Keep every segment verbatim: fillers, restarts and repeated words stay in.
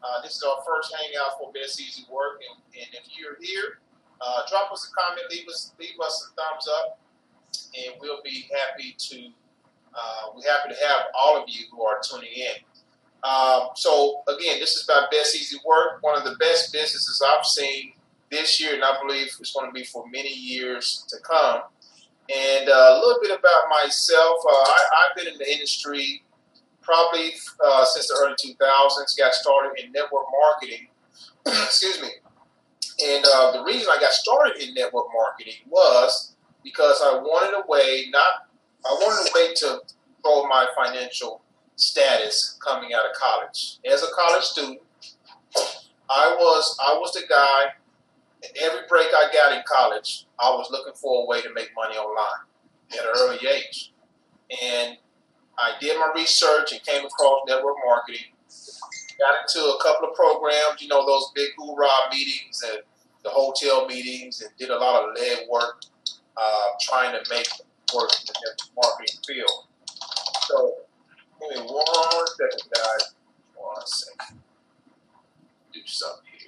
Uh, this is our first hangout for Best Easy Work, and, and if you're here, uh, drop us a comment, leave us leave us a thumbs up, and we'll be happy to uh, we're happy to have all of you who are tuning in. Um, so again, this is about Best Easy Work, one of the best businesses I've seen this year, and I believe it's going to be for many years to come. And uh, a little bit about myself. Uh, I, I've been in the industry probably uh, since the early two thousands. Got started in network marketing. Excuse me. And uh, the reason I got started in network marketing was because I wanted a way, not I wanted a way to control my financial status coming out of college. As a college student, I was I was the guy. Every break I got in college, I was looking for a way to make money online at an early age. And I did my research and came across network marketing. Got into a couple of programs, you know, those big hoorah meetings and the hotel meetings, and did a lot of lead work uh, trying to make work in the network marketing field. So, give me one second, guys. One second. Do something here.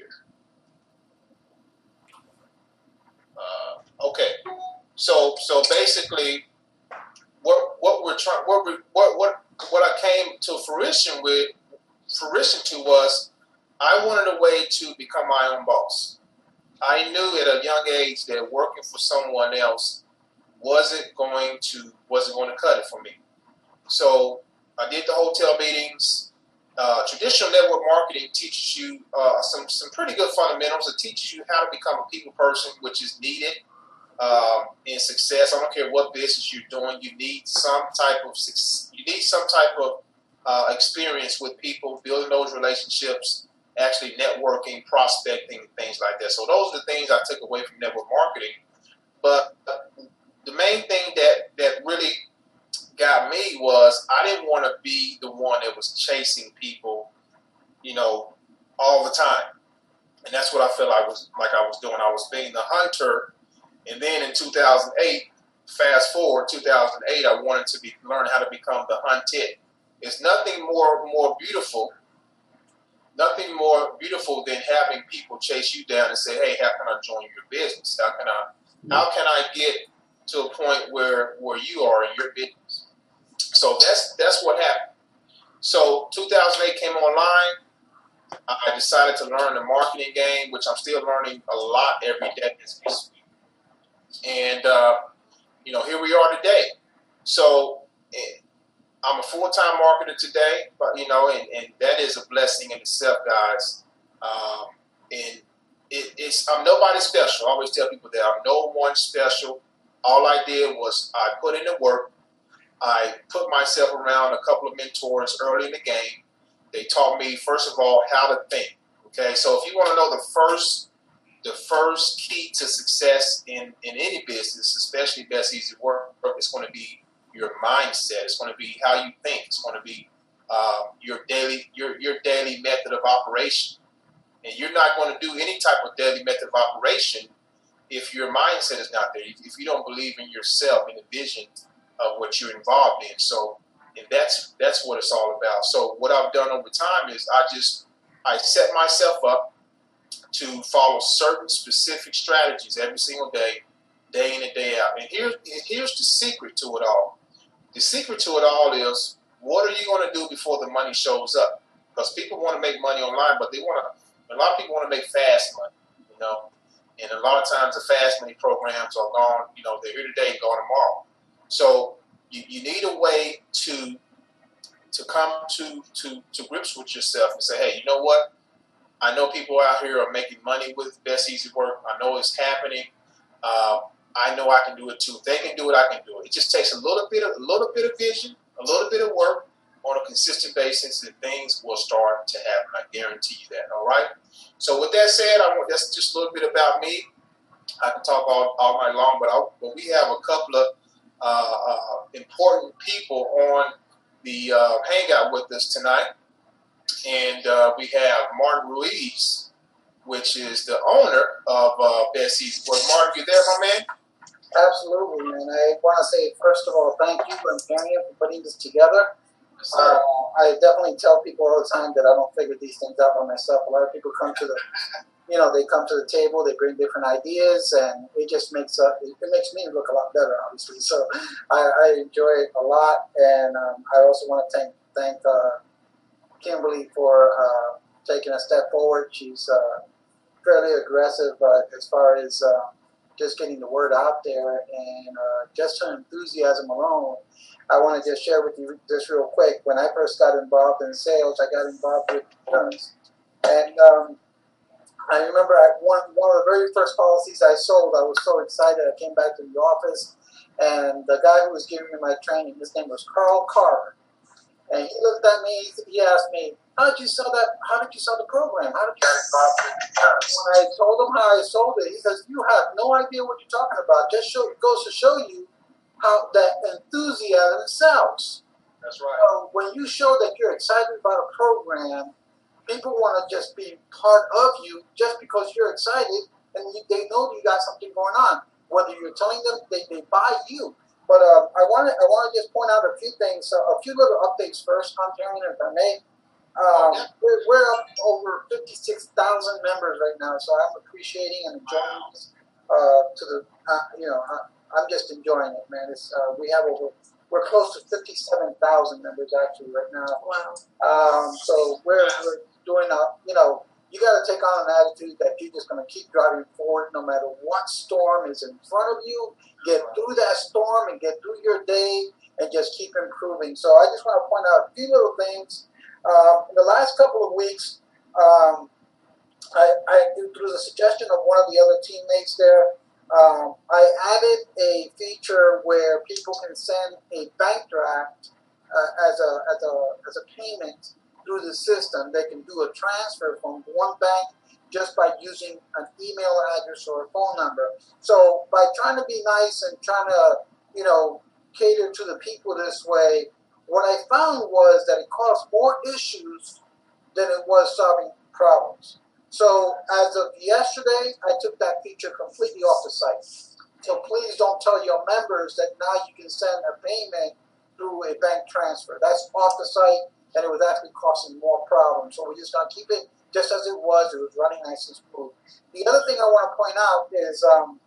Uh, okay, so so basically, what what we're trying, what we, what what what I came to fruition with, fruition to was, I wanted a way to become my own boss. I knew at a young age that working for someone else wasn't going to wasn't going to cut it for me. So I did the hotel meetings. Uh, traditional network marketing teaches you uh, some some pretty good fundamentals. It teaches you how to become a people person, which is needed um, in success. I don't care what business you're doing. You need some type of you need some type of uh, experience with people, building those relationships, actually networking, prospecting, and things like that. So those are the things I took away from network marketing. But the main thing that that really got me was I didn't want to be the one that was chasing people, you know, all the time. And that's what I felt I was like I was doing. I was being the hunter. And then in two thousand eight, fast forward, two thousand eight, I wanted to be learn how to become the hunted. It's nothing more more beautiful, nothing more beautiful than having people chase you down and say, hey, how can I join your business? How can I how can I get to a point where where you are in your business? So that's that's what happened. So two thousand eight came online. I decided to learn the marketing game, which I'm still learning a lot every day as we speak. And uh, you know, here we are today. So eh, I'm a full-time marketer today, but you know, and, and that is a blessing in itself, guys. Um, and it, it's I'm nobody special. I always tell people that I'm no one special. All I did was I put in the work. I put myself around a couple of mentors early in the game. They taught me, first of all, how to think. Okay, so if you want to know the first, the first key to success in, in any business, especially Best Easy Work, it's going to be your mindset. It's going to be how you think. It's going to be uh, your daily your your daily method of operation. And you're not going to do any type of daily method of operation if your mindset is not there. If, if you don't believe in yourself and the vision of what you're involved in. So, and that's that's what it's all about. So what I've done over time is I just I set myself up to follow certain specific strategies every single day, day in and day out. And here's here's the secret to it all. The secret to it all is, what are you going to do before the money shows up? Because people want to make money online, but they want to. A lot of people want to make fast money, you know. And a lot of times the fast money programs are gone. You know, they're here today and gone tomorrow. So you, you need a way to to come to, to, to grips with yourself and say, hey, you know what? I know people out here are making money with Best Easy Work. I know it's happening. Uh, I know I can do it too. If they can do it, I can do it. It just takes a little bit of a little bit of vision, a little bit of work on a consistent basis, and things will start to happen. I guarantee you that. All right. So with that said, I want that's just a little bit about me. I can talk all, all night long, but, I, but we have a couple of uh, uh, important people on the uh, hangout with us tonight. And uh, we have Martin Ruiz, which is the owner of uh, Best Easy Work. Martin, you there, my man? Absolutely, man. I want to say, first of all, thank you and Daniel for putting this together. Uh, I definitely tell people all the time that I don't figure these things out by myself. A lot of people come to the, you know, they come to the table, they bring different ideas, and it just makes up. It, it makes me look a lot better, obviously. So I, I enjoy it a lot, and um, I also want to thank thank uh, Kimberly for uh, taking a step forward. She's uh, fairly aggressive uh, as far as uh, just getting the word out there, and uh, just her enthusiasm alone. I want to just share with you just real quick. When I first got involved in sales, I got involved with insurance, and um, I remember I, one one of the very first policies I sold. I was so excited. I came back to the office, and the guy who was giving me my training, his name was Carl Carver, and he looked at me. He asked me, "How did you sell that? How did you sell the program? How did you get involved with insurance?" When I told him how I sold it, he says, "You have no idea what you're talking about. Just show, goes to show you how that enthusiasm sells." That's right. So when you show that you're excited about a program, people want to just be part of you just because you're excited and you, they know you got something going on. Whether you're telling them, they, they buy you. But uh, I want to I want to just point out a few things, uh, a few little updates first, Ontarian, if I may. Um, Okay. we're, we're up over fifty-six thousand members right now, so I'm appreciating and enjoying this. Uh, to the, uh, you know, I, I'm just enjoying it, man. It's uh, we have over, we're close to fifty-seven thousand members actually right now. Wow. Um, so we're, we're doing, a, you know, you got to take on an attitude that you're just going to keep driving forward no matter what storm is in front of you. Get through that storm and get through your day and just keep improving. So I just want to point out a few little things. Um, in the last couple of weeks, um, I, I, through the suggestion of one of the other teammates there, um, I added a feature where people can send a bank draft uh, as a as a as a payment through the system. They can do a transfer from one bank just by using an email address or a phone number. So by trying to be nice and trying to, you know, cater to the people this way, what I found was that it caused more issues than it was solving problems. So as of yesterday, I took that feature completely off the site. So please don't tell your members that now you can send a payment through a bank transfer. That's off the site, and it was actually causing more problems. So we're just going to keep it just as it was. It was running nice and smooth. The other thing I want to point out is, um,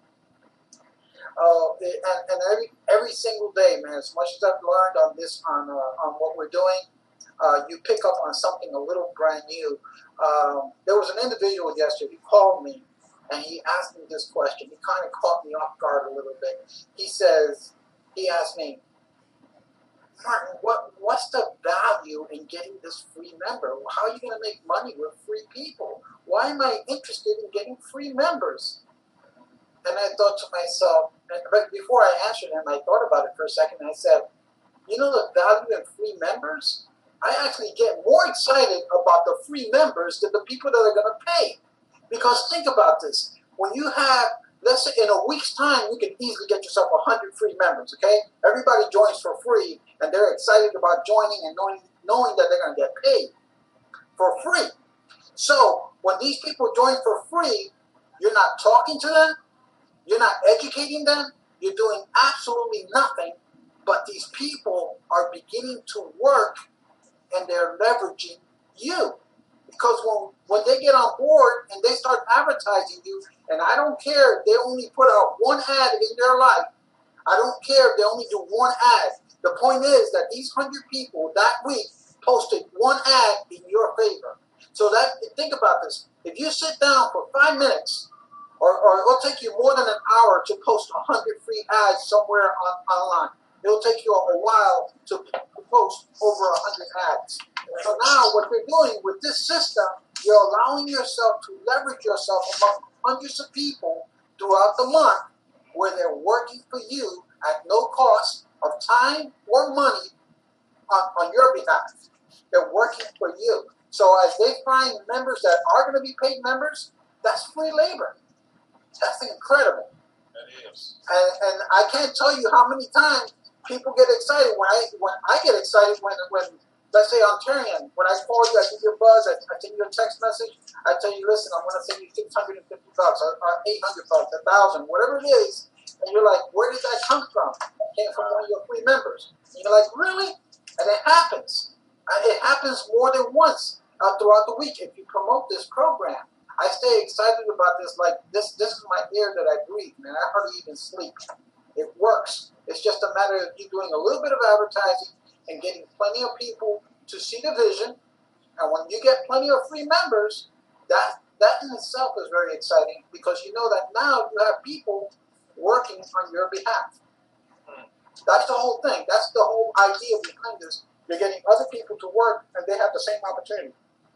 uh, and, and every every single day, man, as much as I've learned on this, on uh, on what we're doing, uh, you pick up on something a little brand new. Um, there was an individual yesterday. He called me and he asked me this question. He kind of caught me off guard a little bit. He says, he asked me, "Martin, what what's the value in getting this free member? How are you going to make money with free people? Why am I interested in getting free members?" And I thought to myself, and but before I answered him, I thought about it for a second. And I said, you know the value in free members? I actually get more excited about the free members than the people that are going to pay. Because think about this. When you have, let's say in a week's time, you can easily get yourself one hundred free members, okay? Everybody joins for free, and they're excited about joining and knowing, knowing that they're going to get paid for free. So when these people join for free, you're not talking to them, you're not educating them, you're doing absolutely nothing, but these people are beginning to work and they're leveraging you. Because when, when they get on board and they start advertising you, and I don't care if they only put out one ad in their life, I don't care if they only do one ad. The point is that these one hundred people that week posted one ad in your favor. So that, think about this. If you sit down for five minutes, or, or it'll take you more than an hour to post one hundred free ads somewhere on, online. It'll take you a while to post over one hundred ads. So now what you're doing with this system, you're allowing yourself to leverage yourself among hundreds of people throughout the month where they're working for you at no cost of time or money on, on your behalf. They're working for you. So as they find members that are going to be paid members, that's free labor. That's incredible. That is. And, and I can't tell you how many times people get excited when I when I get excited when when let's say Ontarian, when I call you, I give you a buzz, I, I send you a text message, I tell you, listen, I'm going to send you six hundred fifty bucks or, or eight hundred bucks, a thousand, whatever it is, and you're like, where did that come from? It came from one of your free members. And you're like, really? And it happens. And it happens more than once uh, throughout the week if you promote this program. I stay excited about this. Like, this This is my air that I breathe, man. I hardly even sleep. It works. It's just a matter of you doing a little bit of advertising and getting plenty of people to see the vision. And when you get plenty of free members, that that in itself is very exciting, because you know that now you have people working on your behalf. That's the whole thing. That's the whole idea behind this. You're getting other people to work, and they have the same opportunity.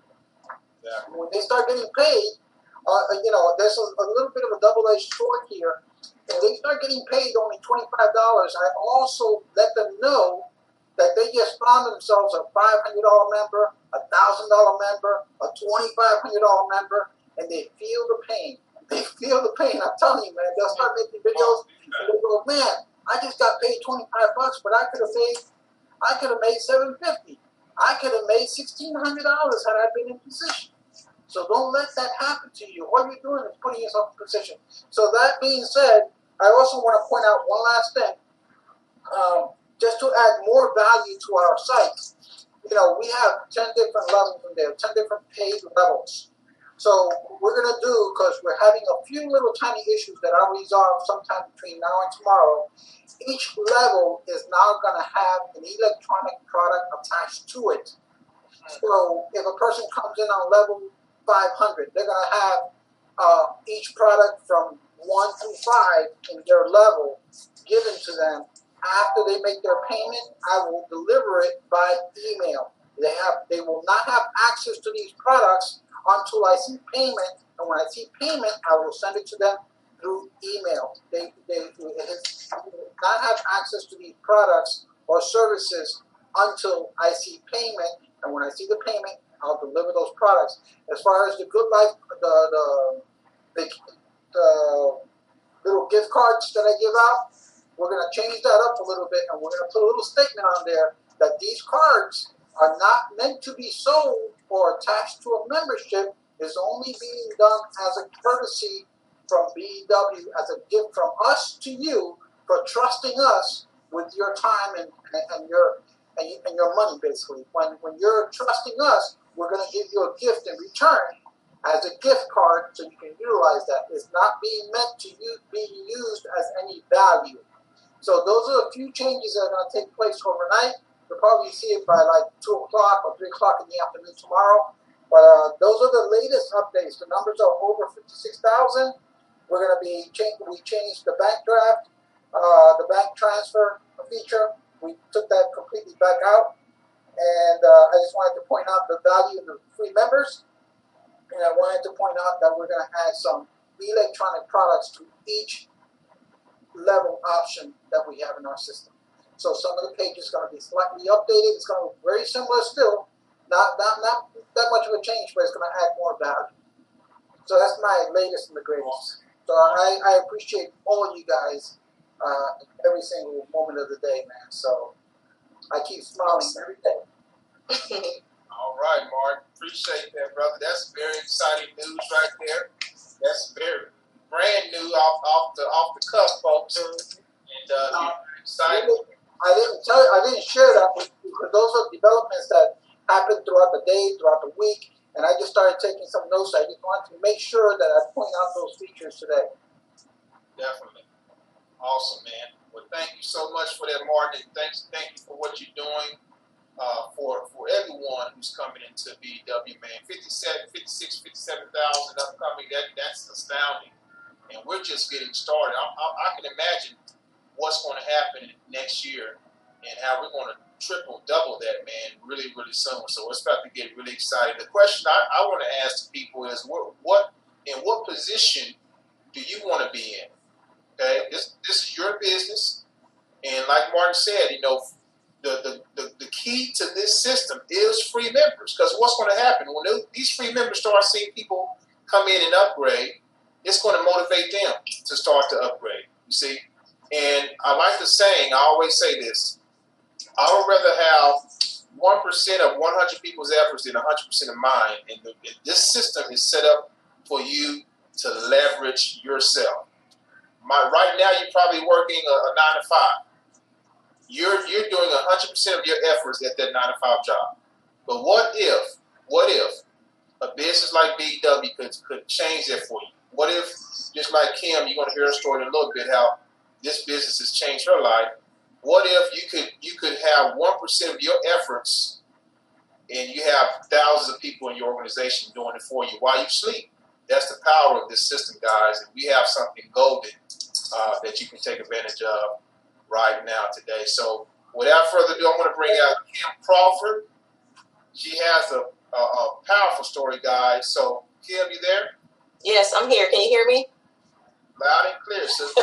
Yeah. When they start getting paid, uh, you know, there's a, a little bit of a double-edged sword here. When they start getting paid only twenty-five dollars, I also let them know that they just found themselves a five hundred dollars member, a one thousand dollars member, a twenty-five hundred dollars member, and they feel the pain. They feel the pain. I'm telling you, man. They'll start making videos, and they go, man, I just got paid twenty-five bucks, but I could have made, I could have made seven fifty. I could have made sixteen hundred dollars had I been in position. So don't let that happen to you. What you're doing is putting yourself in position. So that being said, I also want to point out one last thing. Um, just to add more value to our site, you know, we have ten different levels in there, ten different paid levels. So we're going to do, because we're having a few little tiny issues that I'll resolve sometime between now and tomorrow. Each level is now going to have an electronic product attached to it. So if a person comes in on level five hundred, they're going to have uh, each product from one through five in their level given to them. After they make their payment, I will deliver it by email. They have, they will not have access to these products until I see payment, and when I see payment, I will send it to them through email. They, they, they will not have access to these products or services until I see payment, and when I see the payment, I'll deliver those products. As far as the Good Life, the the, the, the little gift cards that I give out, we're going to change that up a little bit, and we're going to put a little statement on there that these cards are not meant to be sold or attached to a membership. Is only being done as a courtesy from B E W, as a gift from us to you for trusting us with your time and, and, and your and, and your money, basically. When when you're trusting us, we're going to give you a gift in return as a gift card, so you can utilize that. It's not being meant to use, be used as any value. So those are a few changes that are going to take place overnight. You'll probably see it by like two o'clock or three o'clock in the afternoon tomorrow. But uh, those are the latest updates. The numbers are over fifty-six thousand. We're going to be changing. We changed the bank draft, uh, the bank transfer feature. We took that completely back out. And uh, I just wanted to point out the value of the free members. And I wanted to point out that we're going to add some electronic products to each level option that we have in our system. So some of the pages are going to be slightly updated. It's going to look very similar still. Not, not, not that much of a change, but it's going to add more value. So that's my latest and the greatest. So I, I appreciate all of you guys uh, every single moment of the day, man. So I keep smiling every day. All right, Mark. Appreciate that, brother. That's very exciting news right there. That's very brand new off off the off the cuff, folks. And uh, uh, excited. I didn't tell you, I didn't share that with you, because those are developments that happened throughout the day, throughout the week, and I just started taking some notes. I just wanted to make sure that I point out those features today. Definitely. Awesome, man. Well, thank you so much for that, Martin. Thanks, thank you for what you're doing uh, for for everyone who's coming into B E W, man. fifty-seven, fifty-six, fifty-seven thousand upcoming. That that's astounding, and we're just getting started. I, I, I can imagine what's going to happen next year and how we're going to triple, double that, man, really, really soon. So it's about to get really exciting. The question I, I want to ask the people is, what, what, in what position do you want to be in? Okay, this this is your business, and like Martin said, you know, the the, the, the key to this system is free members. Because what's going to happen when they, these free members start seeing people come in and upgrade, it's going to motivate them to start to upgrade. You see. And I like the saying, I always say this, I would rather have one percent of one hundred people's efforts than one hundred percent of mine. And, the, and this system is set up for you to leverage yourself. My, right now, you're probably working a, a nine to five. you're you're doing one hundred percent of your efforts at that nine to five job. But what if, what if a business like B W could, could change that for you? What if, just like Kim, you're going to hear a story in a little bit, how this business has changed her life. What if you could you could have one percent of your efforts and you have thousands of people in your organization doing it for you while you sleep? That's the power of this system, guys. And we have something golden uh, that you can take advantage of right now today. So without further ado, I want to bring out Kim Crawford. She has a, a, a powerful story, guys. So, Kim, you there? Yes, I'm here. Can you hear me? Loud and clear, sister.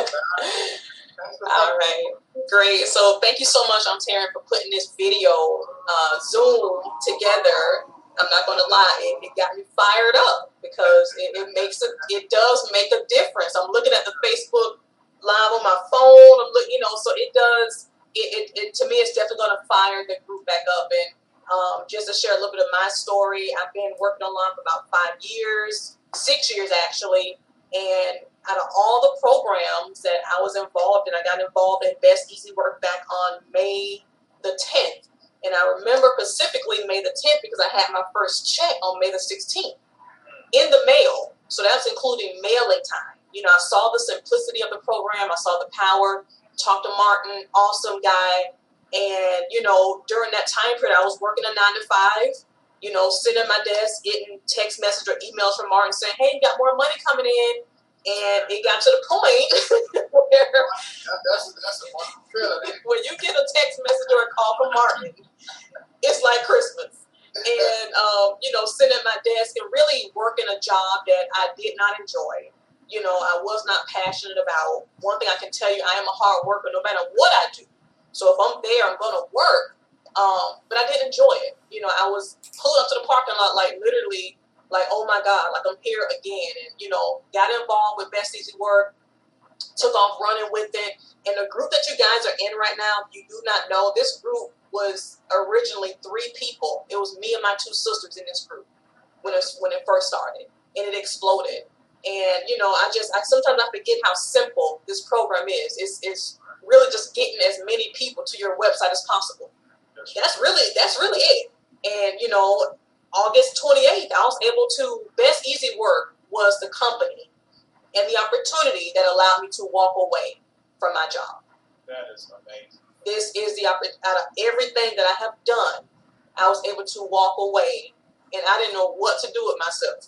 All right. Great. So thank you so much, I'm Taryn, for putting this video uh, Zoom together. I'm not going to lie, it, it got me fired up because it, it makes a, it does make a difference. I'm looking at the Facebook Live on my phone. I'm looking, you know, so it does. It, it, it to me, it's definitely going to fire the group back up. And um, just to share a little bit of my story, I've been working online for about five years, six years actually, and out of all the programs that I was involved in, I got involved in Best Easy Work back on May the tenth. And I remember specifically May the tenth because I had my first check on May the sixteenth in the mail. So that's including mailing time. You know, I saw the simplicity of the program. I saw the power. Talked to Martin, awesome guy. And, you know, during that time period, I was working a nine to five, you know, sitting at my desk, getting text messages or emails from Martin saying, hey, you got more money coming in. And it got to the point where that's, that's a wonderful feeling. When you get a text message or a call from Martin, it's like Christmas. And, um, you know, sitting at my desk and really working a job that I did not enjoy. You know, I was not passionate about. One thing I can tell you, I am a hard worker no matter what I do. So if I'm there, I'm going to work. Um, but I didn't enjoy it. You know, I was pulled up to the parking lot like literally like, oh my God, like I'm here again. And, you know, got involved with Best Easy Work, took off running with it. And the group that you guys are in right now, if you do not know, this group was originally three people. It was me and my two sisters in this group when it, when it first started. And it exploded. And, you know, I just, I sometimes I forget how simple this program is. It's, it's really just getting as many people to your website as possible. That's really, that's really it. And, you know, August twenty-eighth, I was able to, Best Easy Work was the company and the opportunity that allowed me to walk away from my job. That is amazing. This is the, out of everything that I have done, I was able to walk away and I didn't know what to do with myself.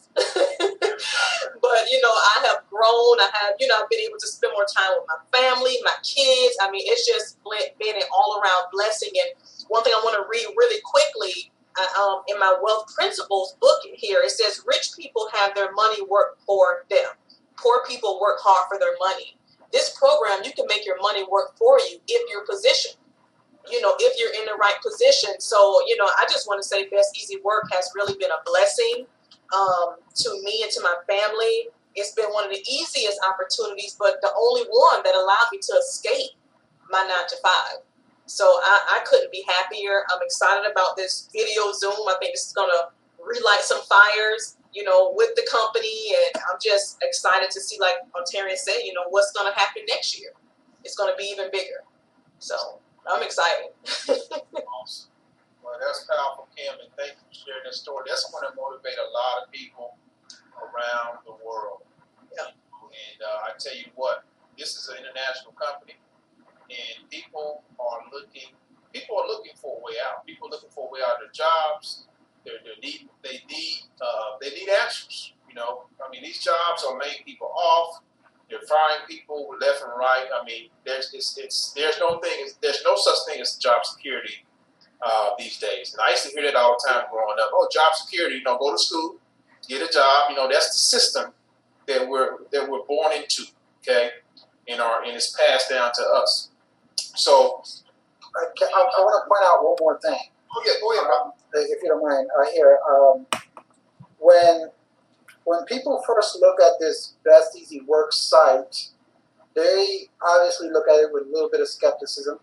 But, you know, I have grown. I have, you know, I've been able to spend more time with my family, my kids. I mean, it's just been an all-around blessing. And one thing I want to read really quickly, I, um, in my Wealth Principles book here, it says, rich people have their money work for them. Poor people work hard for their money. This program, you can make your money work for you if you're positioned, you know, if you're in the right position. So, you know, I just want to say Best Easy Work has really been a blessing um, to me and to my family. It's been one of the easiest opportunities, but the only one that allowed me to escape my nine to five. So I, I couldn't be happier. I'm excited about this video Zoom. I think this is going to relight some fires, you know, with the company. And I'm just excited to see, like Ontario said, you know, what's going to happen next year. It's going to be even bigger. So I'm excited. Awesome. Well, that's powerful, Kim, and thank you for sharing that story. That's going to motivate a lot of people around the world. Yeah. And uh, I tell you what, this is an international company. And people are looking. People are looking for a way out. People are looking for a way out of their jobs. They're, they're need. They need. Uh, they need answers. You know. I mean, these jobs are laying people off. They're firing people left and right. I mean, there's it's, it's there's no thing. There's no such thing as job security uh, these days. And I used to hear that all the time growing up. Oh, job security. You know, go to school, get a job. You know, that's the system that we're that we're born into. Okay, in our and it's passed down to us. So, I, I, I want to point out one more thing. Oh yeah, go ahead, um, if you don't mind. Uh, here, um, when when people first look at this Best Easy Work site, they obviously look at it with a little bit of skepticism,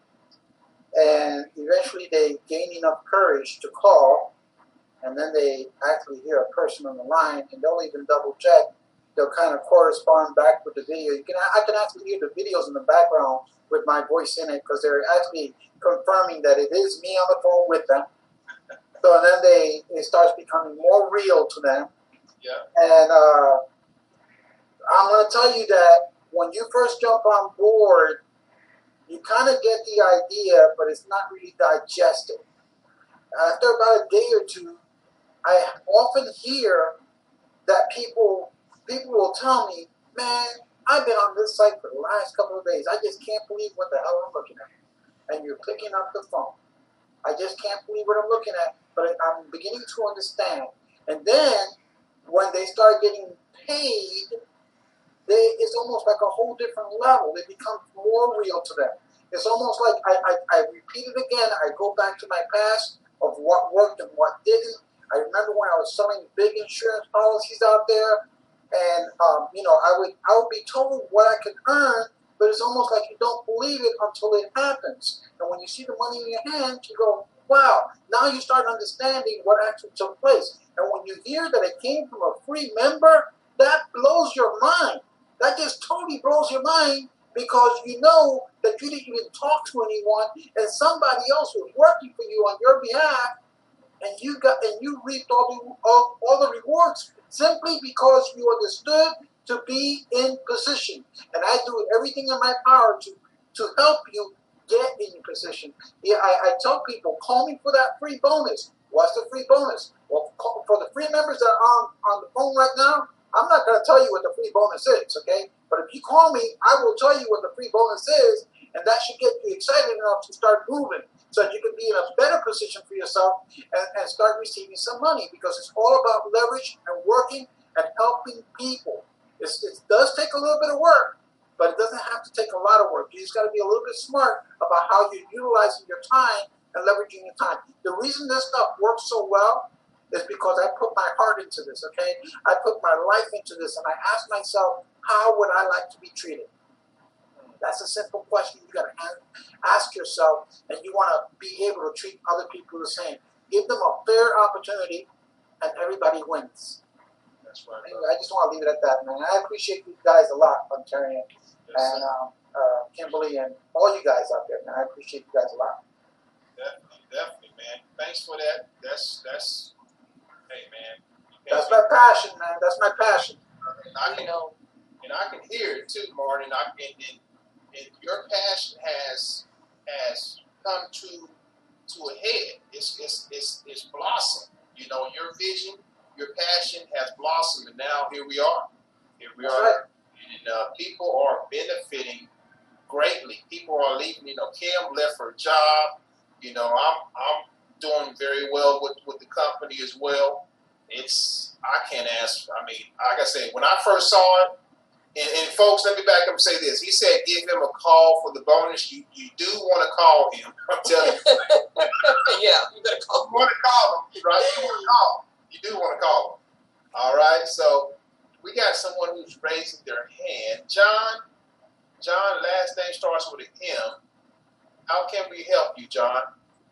and eventually they gain enough courage to call, and then they actually hear a person on the line, and they'll even double check. They'll kind of correspond back with the video. You can I can actually hear the videos in the background with my voice in it because they're actually confirming that it is me on the phone with them. So then they it starts becoming more real to them. Yeah. And uh, I'm going to tell you that when you first jump on board, you kind of get the idea, but it's not really digested. After about a day or two, I often hear that people people will tell me, man, I've been on this site for the last couple of days. I just can't believe what the hell I'm looking at. And you're picking up the phone. I just can't believe what I'm looking at, but I'm beginning to understand. And then when they start getting paid, they, it's almost like a whole different level. It becomes more real to them. It's almost like I, I, I repeat it again. I go back to my past of what worked and what didn't. I remember when I was selling big insurance policies out there, and um, you know, I would I would be told what I could earn, but it's almost like you don't believe it until it happens. And when you see the money in your hand, you go, wow, now you start understanding what actually took place. And when you hear that it came from a free member, that blows your mind. That just totally blows your mind because you know that you didn't even talk to anyone and somebody else was working for you on your behalf, and you got and you reaped all the all, all the rewards simply because you understood to be in position. And I do everything in my power to to help you get in position. Yeah, I, I tell people, call me for that free bonus. What's the free bonus? Well, call, for the free members that are on, on the phone right now, I'm not going to tell you what the free bonus is, okay? But if you call me, I will tell you what the free bonus is, and that should get you excited enough to start moving so that you can be in a better position for yourself and, and start receiving some money, because it's all about leverage and working and helping people. It's, it does take a little bit of work, but it doesn't have to take a lot of work. You just got to be a little bit smart about how you're utilizing your time and leveraging your time. The reason this stuff works so well is because I put my heart into this, okay? I put my life into this, and I ask myself, how would I like to be treated? That's a simple question you got to ask yourself, and you want to be able to treat other people the same. Give them a fair opportunity, and everybody wins. That's right. Anyway, I just want to leave it at that, man. I appreciate you guys a lot, Ontarian, yes, and um, uh, Kimberly, and all you guys out there, man. I appreciate you guys a lot. Definitely, definitely, man. Thanks for that. That's that's. Hey, man. That's my passion, man. That's my passion. And I can, and I can hear it too, Martin. I can, and, and your passion has has come to to a head. It's it's it's it's blossomed. You know, your vision, your passion has blossomed, and now here we are. Here we That's are, right. and uh, people are benefiting greatly. People are leaving. You know, Kim left her job. You know, I'm I'm doing very well with, with the company as well. It's, I can't ask, I mean, like I said, when I first saw it, and, and folks, let me back up and say this. He said, give him a call for the bonus. You you do want to call him. I'm telling you. Yeah, you better call him. You want to call him, right? You want to call him. You do want to call him. All right, so we got someone who's raising their hand. John, John, last name starts with an M. How can we help you, John?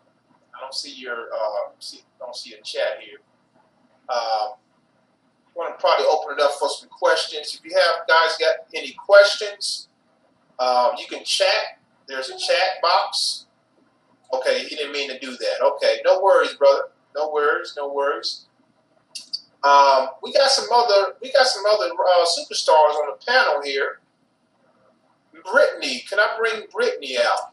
I don't see your, uh, see, don't see a chat here. Uh, want to probably open it up for some questions. If you have guys got any questions, um, you can chat. There's a chat box. Okay, he didn't mean to do that. Okay, no worries, brother. No worries, no worries. Um, we got some other, we got some other uh, superstars on the panel here. Brittany, can I bring Brittany out?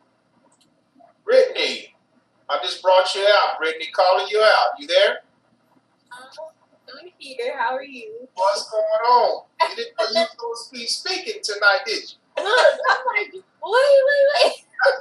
Brittany, I just brought you out. Brittany, calling you out. You there? Um, I'm here. How are you? What's going on? You didn't know you were supposed to be speaking tonight, did you? Look, I'm like, wait, wait, wait.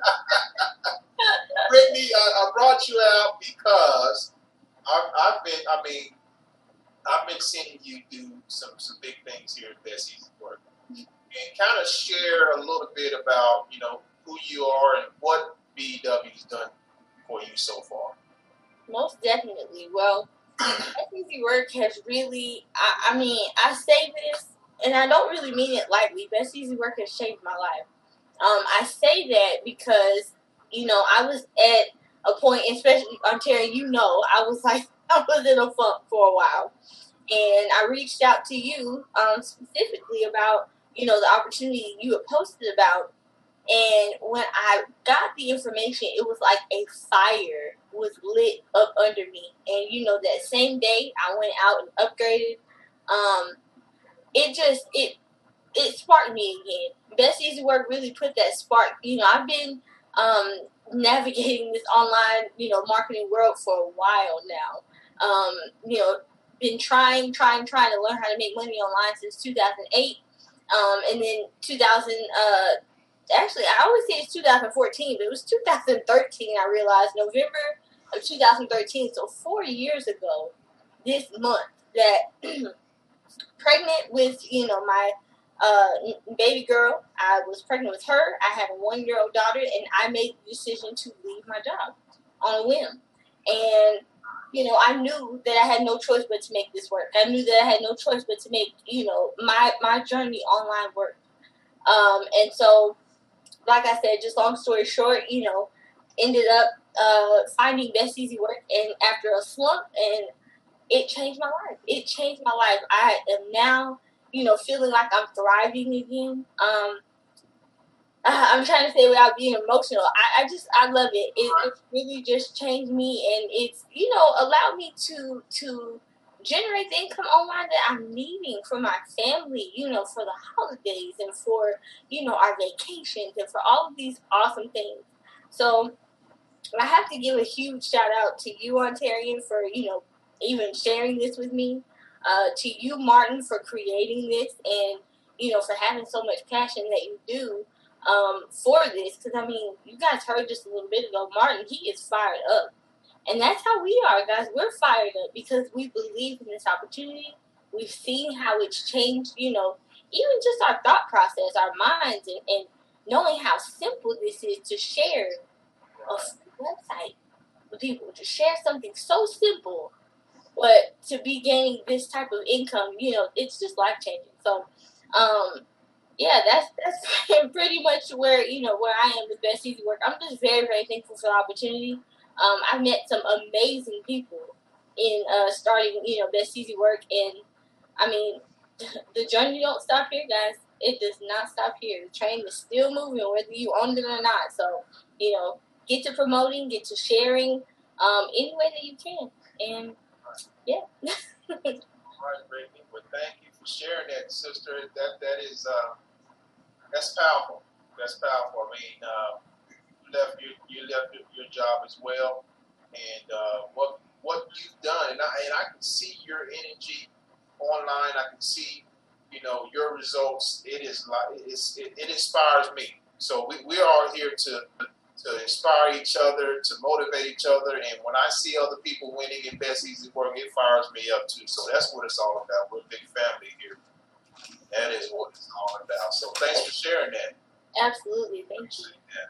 Brittany, I, I brought you out because I've, I've been, I mean, I've been seeing you do some, some big things here at Best Easy Work. And kind of share a little bit about, you know, who you are and what B E W's done for you so far. Most definitely. Well, Best Easy Work has really, I, I mean, I say this, and I don't really mean it lightly. Best Easy Work has changed my life. Um, I say that because, you know, I was at a point, especially Ontario, you know, I was like, I was in a funk for a while. And I reached out to you um, specifically about, you know, the opportunity you had posted about. And when I got the information, it was like a fire was lit up under me. And, you know, that same day I went out and upgraded. Um, it just, it, it sparked me again. Best Easy Work really put that spark. You know, I've been um, navigating this online, you know, marketing world for a while now. Um, you know, been trying, trying, trying to learn how to make money online since two thousand eight. Um, and then two thousand, uh, actually, I always say it's two thousand fourteen, but it was two thousand thirteen, I realized, November of two thousand thirteen, so four years ago this month, that pregnant with, you know, my uh, baby girl. I was pregnant with her. I had a one-year-old daughter, and I made the decision to leave my job on a whim. And, you know, I knew that I had no choice but to make this work. I knew that I had no choice but to make, you know, my, my journey online work. Um, and so, like I said, just long story short, you know, ended up uh, finding Best Easy Work, and after a slump, and it changed my life. It changed my life. I am now, you know, feeling like I'm thriving again. Um, I'm trying to say without being emotional. I, I just, I love it. it. It really just changed me, and it's, you know, allowed me to to generate the income online that I'm needing for my family, you know, for the holidays and for, you know, our vacations and for all of these awesome things. So I have to give a huge shout out to you, Ontarian, for, you know, even sharing this with me. Uh, to you, Martin, for creating this, and, you know, for having so much passion that you do um, for this. Because, I mean, you guys heard just a little bit ago, Martin, he is fired up. And that's how we are, guys. We're fired up because we believe in this opportunity. We've seen how it's changed, you know, even just our thought process, our minds, and, and knowing how simple this is to share a website with people, to share something so simple, but to be gaining this type of income, you know, it's just life-changing. So, um, yeah, that's that's pretty much where, you know, where I am with Best Easy Work. I'm just very, very thankful for the opportunity. Um, I've met some amazing people in uh, starting, you know, Best Easy Work, and I mean, the journey don't stop here, guys. It does not stop here. The train is still moving, whether you own it or not. So, you know, get to promoting, get to sharing, um, any way that you can, and yeah. All right, Brittany. Well, thank you for sharing that, sister. That that is uh, that's powerful. That's powerful. I mean. Uh, left your you left your, your job as well, and uh, what what you've done, and I and I can see your energy online. I can see, you know, your results. It is like it's, it, it inspires me. So we we are all here to to inspire each other, to motivate each other, and when I see other people winning in Best Easy Work, it fires me up too. So that's what it's all about. We're a big family here. That is what it's all about. So thanks for sharing that. Absolutely, thank you. Yeah.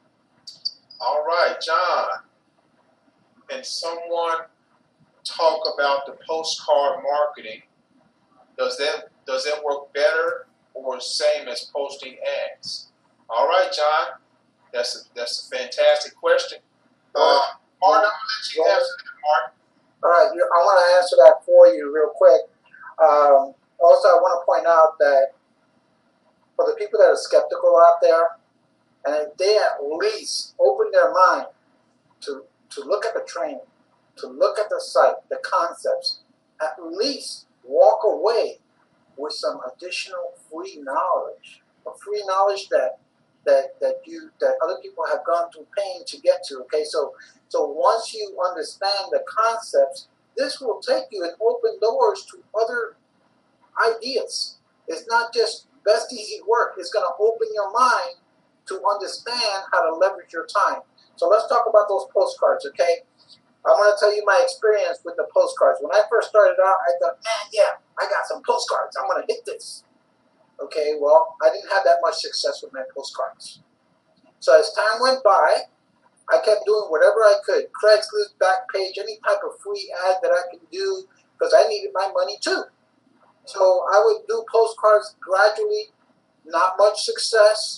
All right, John, can someone talk about the postcard marketing? Does that does that work better or same as posting ads? All right, John, that's a, that's a fantastic question. Uh, Martin, I'm going to let you well, answer that, Martin. All right, you, I want to answer that for you real quick. Um, also, I want to point out that for the people that are skeptical out there, and if they at least open their mind to, to look at the training, to look at the site, the concepts, at least walk away with some additional free knowledge, a free knowledge that that that you that other people have gone through pain to get to. Okay, so so once you understand the concepts, this will take you and open doors to other ideas. It's not just Best Easy Work. It's going to open your mind to understand how to leverage your time. So let's talk about those postcards, okay? I'm going to tell you my experience with the postcards. When I first started out, I thought, man, yeah, I got some postcards. I'm going to hit this. Okay, well, I didn't have that much success with my postcards. So as time went by, I kept doing whatever I could. Craigslist, Backpage, any type of free ad that I could do because I needed my money too. So I would do postcards gradually, not much success.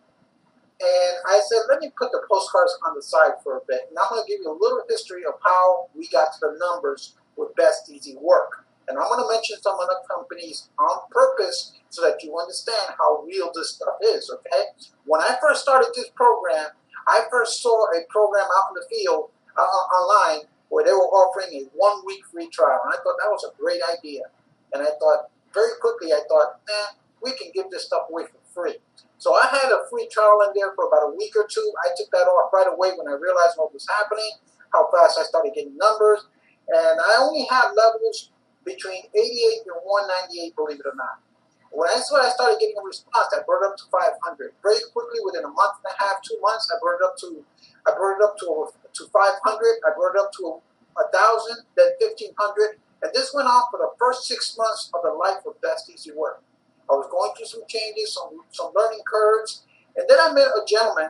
And I said, let me put the postcards on the side for a bit. And I'm going to give you a little history of how we got to the numbers with Best Easy Work. And I'm going to mention some other companies on purpose so that you understand how real this stuff is, okay? When I first started this program, I first saw a program out in the field uh, online where they were offering a one-week free trial. And I thought that was a great idea. And I thought, very quickly, I thought, eh, we can give this stuff away for free. So I had a free trial in there for about a week or two. I took that off right away when I realized what was happening, how fast I started getting numbers. And I only had levels between eighty-eight and one ninety-eight, believe it or not. When I saw I started getting a response, I brought it up to five hundred. Very quickly, within a month and a half, two months, I brought it up to, I brought it up to to five hundred. I brought it up to a, a thousand, then fifteen hundred, and this went on for the first six months of the life of Best Easy Work. I was going through some changes, some some learning curves, and then I met a gentleman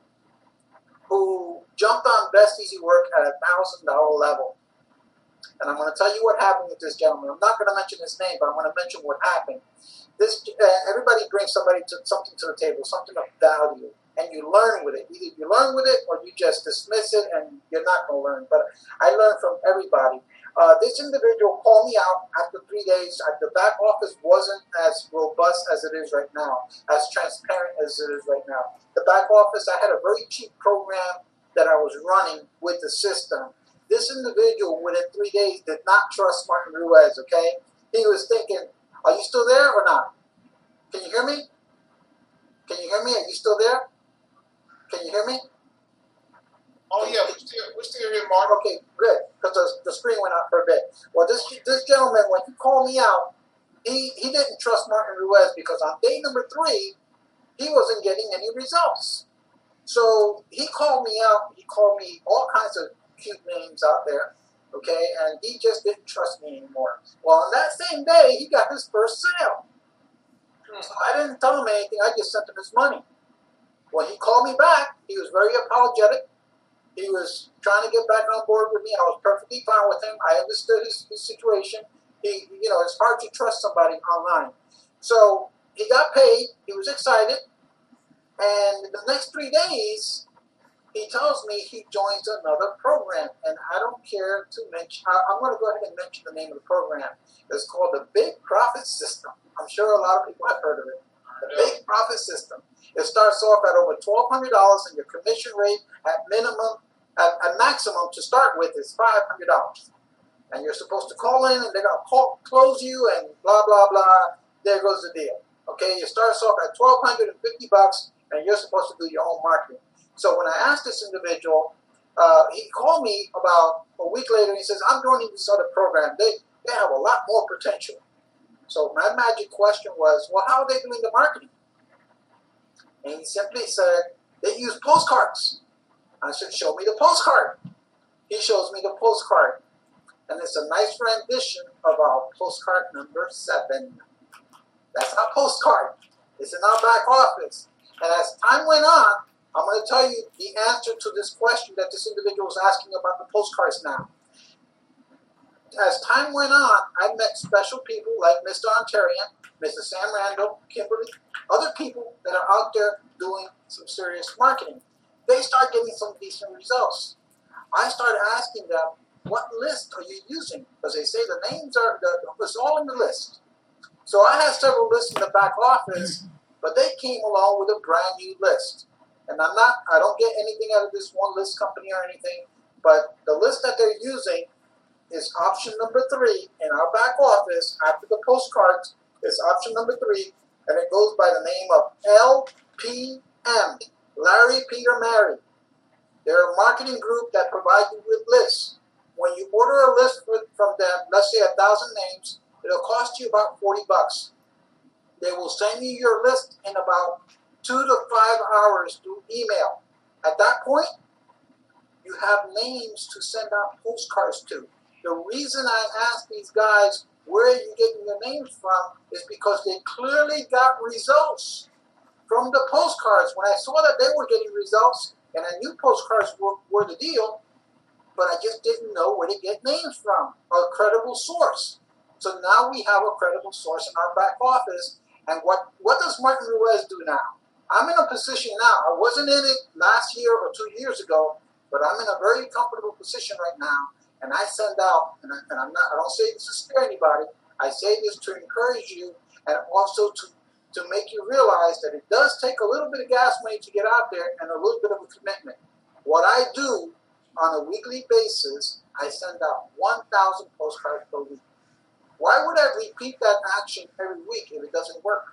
who jumped on Best Easy Work at a thousand dollar level. And I'm going to tell you what happened with this gentleman. I'm not going to mention his name, but I'm going to mention what happened. This uh, everybody brings somebody to something to the table, something of value, and you learn with it. Either you learn with it or you just dismiss it, and you're not going to learn. But I learned from everybody. Uh, this individual called me out after three days. The back office wasn't as robust as it is right now, as transparent as it is right now. The back office, I had a very cheap program that I was running with the system. This individual, within three days, did not trust Martin Ruiz, okay? He was thinking, are you still there or not? Can you hear me? Can you hear me? Are you still there? Can you hear me? Oh, yeah, we're still, we're still here, Mark. Okay, good, because the, the screen went out for a bit. Well, this this gentleman, when he called me out, he, he didn't trust Martin Ruiz because on day number three, he wasn't getting any results. So he called me out. He called me all kinds of cute names out there, okay, and he just didn't trust me anymore. Well, on that same day, he got his first sale. So I didn't tell him anything. I just sent him his money. When he called me back, he was very apologetic. He was trying to get back on board with me. I was perfectly fine with him. I understood his, his situation. He, you know, it's hard to trust somebody online. So he got paid. He was excited. And the next three days, he tells me he joins another program, and I don't care to mention. I, I'm going to go ahead and mention the name of the program. It's called the Big Profit System. I'm sure a lot of people have heard of it. The yeah. Big Profit System. It starts off at over twelve hundred dollars, and your commission rate at minimum, at, at maximum to start with is five hundred dollars. And you're supposed to call in, and they're going to call, close you, and blah blah blah. There goes the deal. Okay, it starts off at twelve hundred fifty bucks, and you're supposed to do your own marketing. So when I asked this individual, uh, he called me about a week later, and he says, I'm joining this other program. They, they have a lot more potential. So my magic question was, well, how are they doing the marketing? And he simply said, they use postcards. I said, show me the postcard. He shows me the postcard. And it's a nice rendition of our postcard number seven. That's our postcard. It's in our back office. And as time went on, I'm going to tell you the answer to this question that this individual was asking about the postcards now. As time went on, I met special people like Mister Ontarian, Mister Sam Randall, Kimberly, other people that are out there doing some serious marketing. They start getting some decent results. I started asking them, what list are you using? Because they say the names are, the, it's all in the list. So I had several lists in the back office, but they came along with a brand new list. And I'm not, I don't get anything out of this one list company or anything, but the list that they're using is option number three in our back office after the postcards. Is option number three, and it goes by the name of L P M, Larry, Peter, Mary. They're a marketing group that provides you with lists. When you order a list from them, let's say a thousand names, it'll cost you about forty bucks. They will send you your list in about two to five hours through email. At that point, you have names to send out postcards to. The reason I asked these guys, where are you getting your names from, is because they clearly got results from the postcards. When I saw that they were getting results, and I knew postcards were, were the deal, but I just didn't know where to get names from, a credible source. So now we have a credible source in our back office. And what, what does Martin Ruiz do now? I'm in a position now. I wasn't in it last year or two years ago, but I'm in a very comfortable position right now. and I send out, and, I, and I'm not, I don't say this to scare anybody. I say this to encourage you, and also to to make you realize that it does take a little bit of gas money to get out there and a little bit of a commitment. What I do on a weekly basis, I send out one thousand postcards per week. Why would I repeat that action every week if it doesn't work?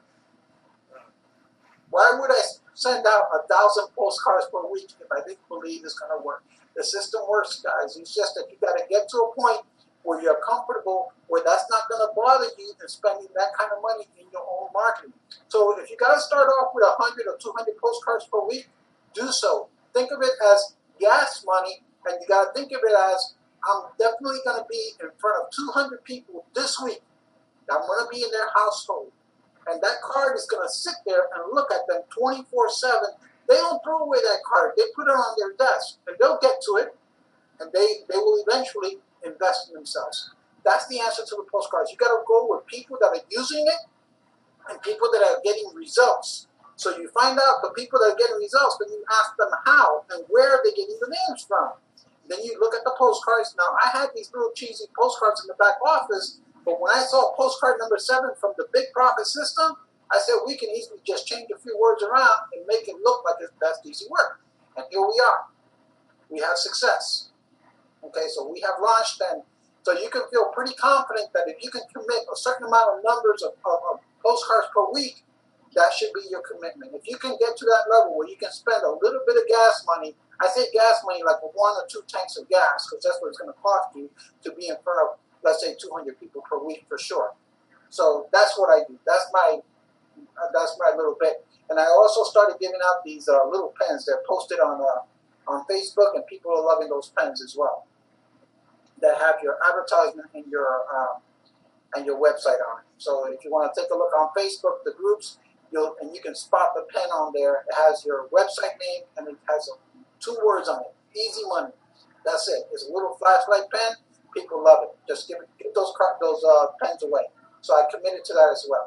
Why would I send out a thousand postcards per week if I didn't believe it's going to work? The system works, guys. It's just that you got to get to a point where you're comfortable, where that's not going to bother you in spending that kind of money in your own marketing. So if you got to start off with one hundred or two hundred postcards per week, do so. Think of it as gas money, and you got to think of it as, I'm definitely going to be in front of two hundred people this week. I'm going to be in their household. And that card is going to sit there and look at them twenty-four seven. They don't throw away that card. They put it on their desk, and they'll get to it, and they, they will eventually invest in themselves. That's the answer to the postcards. You got to go with people that are using it and people that are getting results. So you find out the people that are getting results, then you ask them how and where are they getting the names from. Then you look at the postcards. Now, I had these little cheesy postcards in the back office, but when I saw postcard number seven from the Big Profit System, I said we can easily just change a few words around and make it look like it's that's easy work. And here we are. We have success. Okay, so we have launched, and so you can feel pretty confident that if you can commit a certain amount of numbers of, of, of postcards per week, that should be your commitment. If you can get to that level where you can spend a little bit of gas money, I say gas money like one or two tanks of gas, because that's what it's going to cost you to be in front of, let's say, two hundred people per week for sure. So that's what I do. That's my uh, that's my little bit. And I also started giving out these uh, little pens. They're posted on uh, on Facebook, and people are loving those pens as well, that have your advertisement and your um, and your website on it. So if you want to take a look on Facebook, the groups, you'll and you can spot the pen on there. It has your website name and it has a, two words on it: easy money. That's it. It's a little flashlight pen. People love it. Just give it, give those those uh, pens away. So I committed to that as well.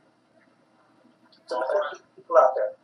So right. People out there.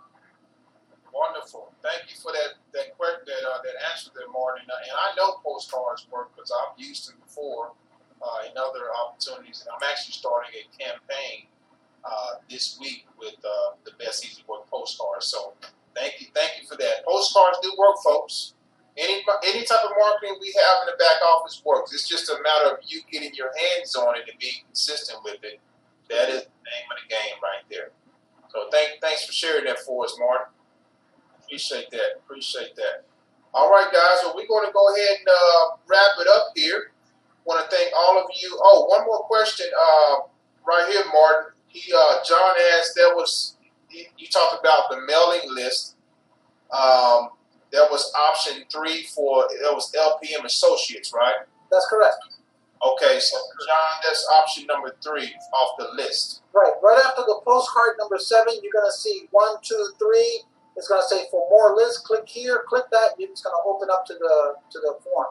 Wonderful. Thank you for that that that uh, that answer there, Martin. And I know postcards work because I've used them before uh, in other opportunities. And I'm actually starting a campaign uh, this week with uh, the Best Easy Work postcards. So thank you, thank you for that. Postcards do work, folks. Any any type of marketing we have in the back office works. It's just a matter of you getting your hands on it and being consistent with it. That is the name of the game right there. So thank, thanks for sharing that for us, Martin. Appreciate that. Appreciate that. All right, guys. Well, we're going to go ahead and uh, wrap it up here. Want to thank all of you. Oh, one more question uh, right here, Martin. He, uh, John asked, there was, he, you talked about the mailing list. Um, there was option three for, it was L P M Associates, right? That's correct. Okay, so John, that's option number three off the list. Right. Right after the postcard number seven, you're going to see one, two, three. It's going to say for more lists, click here, click that. It's going to open up to the to the form.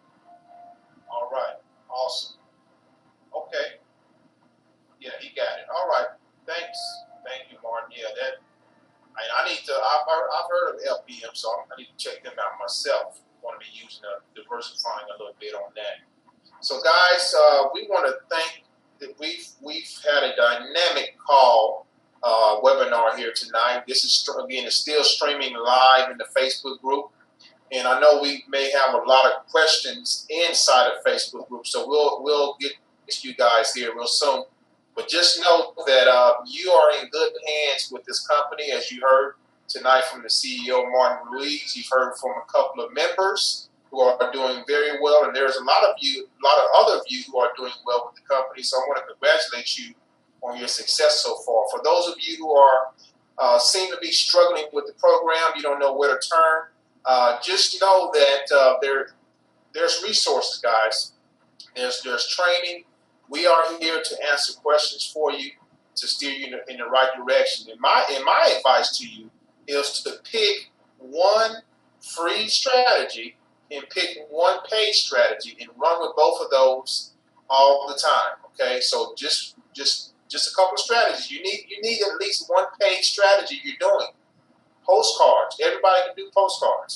All right. Awesome. Okay. Yeah, he got it. All right. Thanks. Thank you, Martin. Yeah, that. I, I need to. I've heard, I've heard of L P M, so I need to check them out myself. Want to be using a diversifying a little bit on that. So, guys, uh, we want to thank that we've we've had a dynamic call uh, webinar here tonight. This is again is still streaming live in the Facebook group, and I know we may have a lot of questions inside of Facebook group, so we'll we'll get to you guys here real soon. But just know that uh, you are in good hands with this company, as you heard tonight from the C E O Martin Ruiz. You've heard from a couple of members who are doing very well, and there's a lot of you, a lot of other of you who are doing well with the company. So I want to congratulate you on your success so far. For those of you who are uh, seem to be struggling with the program, you don't know where to turn. Uh, just know that uh, there there's resources, guys. There's there's training. We are here to answer questions for you, to steer you in the, in the right direction. And my and my advice to you is to pick one free strategy and pick one paid strategy and run with both of those all the time. Okay, so just just just a couple of strategies. You need you need at least one paid strategy you're doing. Postcards. Everybody can do postcards.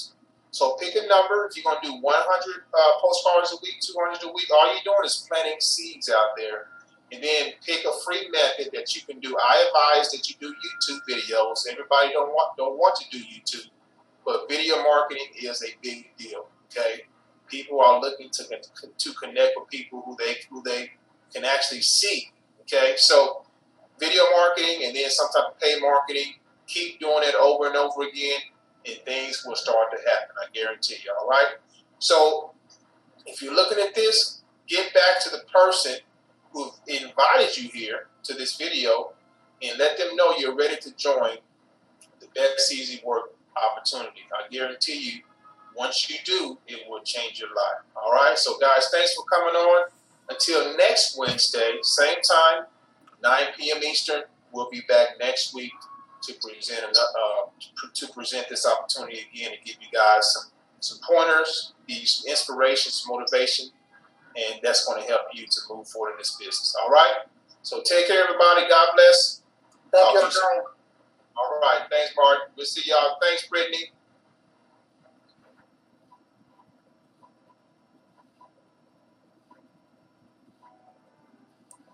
So pick a number. If you're going to do one hundred uh, postcards a week, two hundred a week, all you're doing is planting seeds out there. And then pick a free method that you can do. I advise that you do YouTube videos. Everybody don't want don't want to do YouTube, but video marketing is a big deal. Okay, people are looking to to connect with people who they who they can actually see. Okay, so video marketing and then some type of paid marketing. Keep doing it over and over again, and things will start to happen. I guarantee you. All right. So if you're looking at this, get back to the person who invited you here to this video and let them know you're ready to join the Best Easy Work opportunity. I guarantee you, once you do, it will change your life. All right? So, guys, thanks for coming on. Until next Wednesday, same time, nine p.m. Eastern, we'll be back next week to present uh, to present this opportunity again and give you guys some, some pointers, give you some inspiration, some motivation, and that's going to help you to move forward in this business. All right? So take care, everybody. God bless. Thank you, All right. Thanks, Mark. We'll see y'all. Thanks, Brittany.